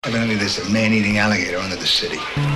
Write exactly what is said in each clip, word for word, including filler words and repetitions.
Evidently, there's a man-eating alligator under the city.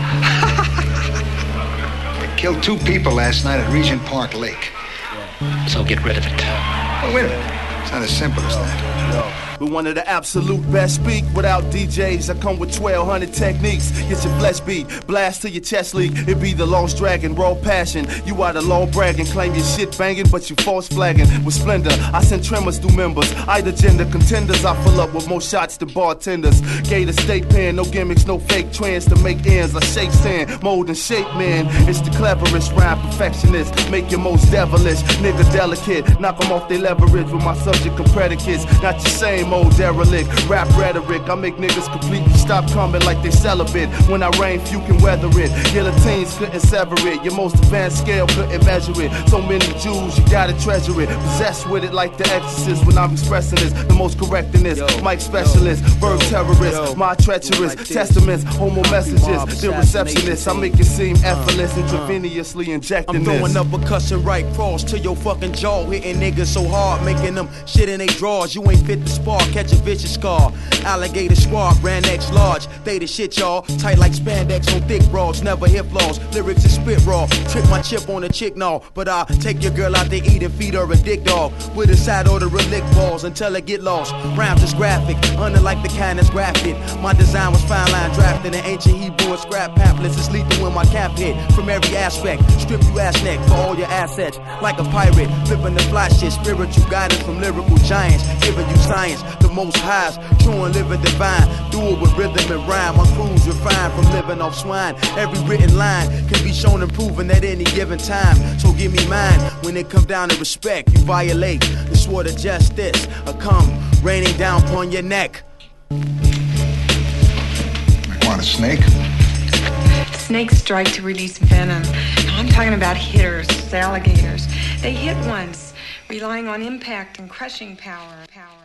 They killed two people last night at Regent Park Lake. So get rid of it. Oh, wait a minute. It's not as simple as that. We're one of the absolute best. Speak without D Js. I come with twelve hundred techniques. Get your flesh beat, blast to your chest leak. It be the lost dragon, raw passion. You are the low bragging, claim your shit banging, but you false flagging. With splendor, I send tremors through members. Either gender contenders, I fill up with more shots than bartenders. Gator state pen, no gimmicks, no fake trends to make ends. I shake sand, mold and shape man. It's the cleverest rhyme perfectionist. Make your most devilish, nigga delicate. Knock them off their leverage with my subject and predicates. Not your same old derelict, rap rhetoric. I make niggas completely stop coming like they celibate. When I rain, few can weather it. Guillotines couldn't sever it. Your most advanced scale couldn't measure it. So many Jews, you gotta treasure it. Possessed with it like the exorcist. When I'm expressing this, the most correct in this. Mic specialist, verb terrorist, my treacherous testaments, homo messages, the receptionist. I make it seem effortless, intravenously injecting this. I'm throwing up a cushion right cross to your fucking jaw, hitting niggas so hard, making them shit in they drawers. You ain't fit the spark, catch a vicious scar. Alligator squad, brand X large. They the shit, y'all. Tight like spandex on thick broads, never hit flaws. Lyrics is spit raw. Trick my chip on a chick, no. But I take your girl out to eat and feed her a dick dog. With a side order of lick balls until I get lost. Rhymes is graphic, unlike the kind that's grafted. My design was fine line drafted in ancient Hebrew and scrap pamphlets. It's lethal when my cap hit from every aspect. Strip you ass neck for all your assets. Like a pirate, flipping the fly shit. Spiritual guidance from lyrical giants. Giving you science, the most highs. True and living divine. Do it with rhythm and rhyme. My crew's refined from living off swine. Every written line can be shown and proven at any given time. So give me mine. When it come down to respect, you violate the sword of justice. A come raining down upon your neck. I want a snake? Snakes strike to release venom. No, I'm talking about hitters, alligators. They hit once, relying on impact and crushing power. power.